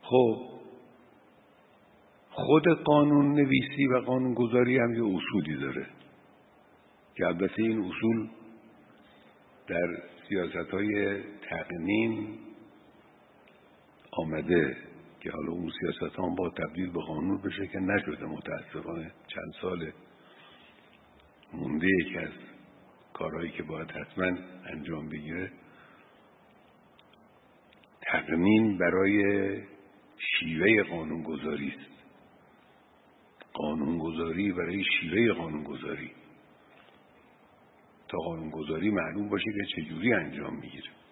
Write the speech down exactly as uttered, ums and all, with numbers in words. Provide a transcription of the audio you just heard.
خب خود قانون نویسی و قانون گذاری هم یه اصولی داره که البته این اصول در سیاست‌های تقنین آمده که حالا اون سیاست هم با تبدیل به قانون بشه که نشده. متاسفانه چند سال مونده یکی از کارهایی که باید حتما انجام بگیره تقنین برای شیوه قانونگذاری است. قانونگذاری برای شیوه قانونگذاری تا قانونگذاری معلوم باشه که چجوری انجام میگیره.